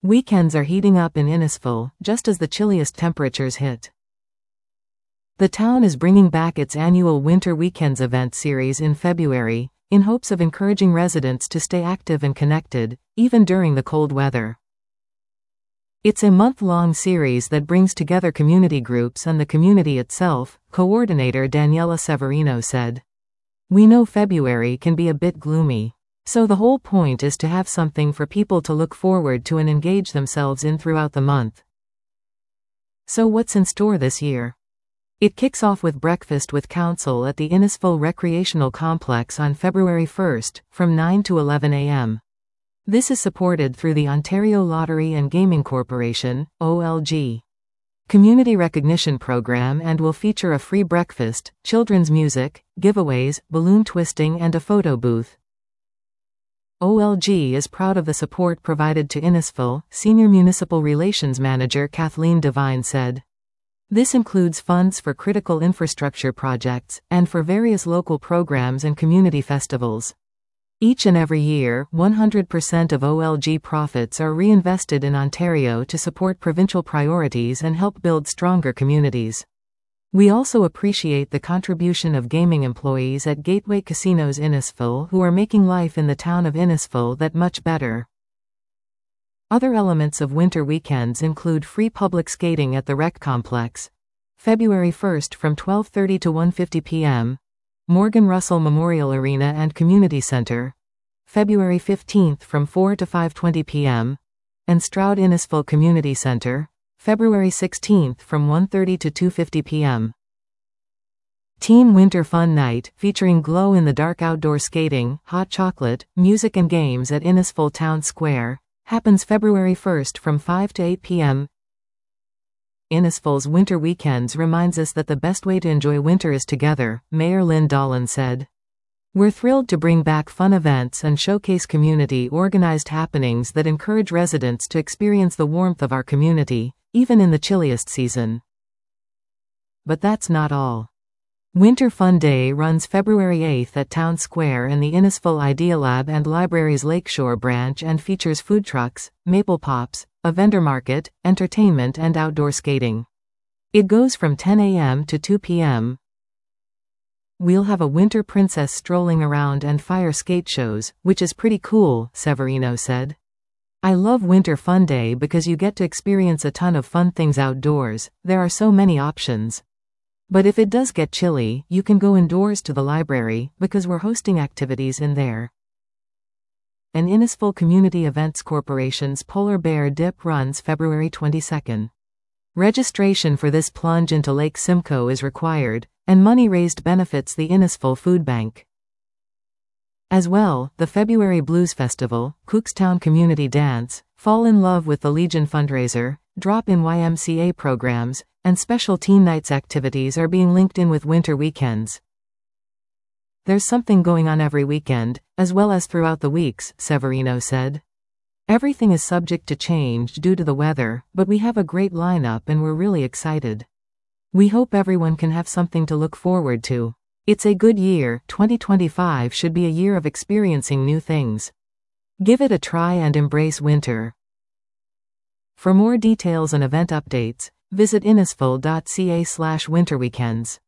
Weekends are heating up in Innisfil, just as the chilliest temperatures hit. The town is bringing back its annual Winter Weekends event series in February, in hopes of encouraging residents to stay active and connected, even during the cold weather. It's a month-long series that brings together community groups and the community itself, coordinator Daniela Severino said. We know February can be a bit gloomy. So the whole point is to have something for people to look forward to and engage themselves in throughout the month. So what's in store this year? It kicks off with breakfast with council at the Innisfil Recreational Complex on February 1st, from 9 to 11 a.m. This is supported through the Ontario Lottery and Gaming Corporation, OLG, Community Recognition Program and will feature a free breakfast, children's music, giveaways, balloon twisting and a photo booth. OLG is proud of the support provided to Innisfil, Senior Municipal Relations Manager Kathleen Devine said. This includes funds for critical infrastructure projects, and for various local programs and community festivals. Each and every year, 100% of OLG profits are reinvested in Ontario to support provincial priorities and help build stronger communities. We also appreciate the contribution of gaming employees at Gateway Casinos Innisfil who are making life in the town of Innisfil that much better. Other elements of winter weekends include free public skating at the Rec Complex, February 1st from 12:30 to 1:50 p.m., Morgan Russell Memorial Arena and Community Center, February 15th from 4 to 5:20 p.m., and Stroud Innisfil Community Center, February 16th from 1:30 to 2:50 p.m. Teen Winter Fun Night, featuring glow-in-the-dark outdoor skating, hot chocolate, music and games at Innisfil Town Square, happens February 1st from 5 to 8 p.m. Innisfil's Winter Weekends reminds us that the best way to enjoy winter is together, Mayor Lynn Dolan said. We're thrilled to bring back fun events and showcase community-organized happenings that encourage residents to experience the warmth of our community, even in the chilliest season. But that's not all. Winter Fun Day runs February 8th at Town Square and the Innisfil Idealab and Libraries Lakeshore branch and features food trucks, maple pops, a vendor market, entertainment and outdoor skating. It goes from 10 a.m. to 2 p.m. We'll have a winter princess strolling around and fire skate shows, which is pretty cool, Severino said. I love Winter Fun Day because you get to experience a ton of fun things outdoors, there are so many options. But if it does get chilly, you can go indoors to the library, because we're hosting activities in there. An Innisfil Community Events Corporation's Polar Bear Dip runs February 22nd. Registration for this plunge into Lake Simcoe is required, and money raised benefits the Innisfil Food Bank. As well, the February Blues Festival, Cookstown Community Dance, Fall in Love with the Legion fundraiser, drop-in YMCA programs, and special teen nights activities are being linked in with winter weekends. There's something going on every weekend, as well as throughout the weeks, Severino said. Everything is subject to change due to the weather, but we have a great lineup and we're really excited. We hope everyone can have something to look forward to. It's a good year. 2025 should be a year of experiencing new things. Give it a try and embrace winter. For more details and event updates, visit innisfil.ca/winterweekends.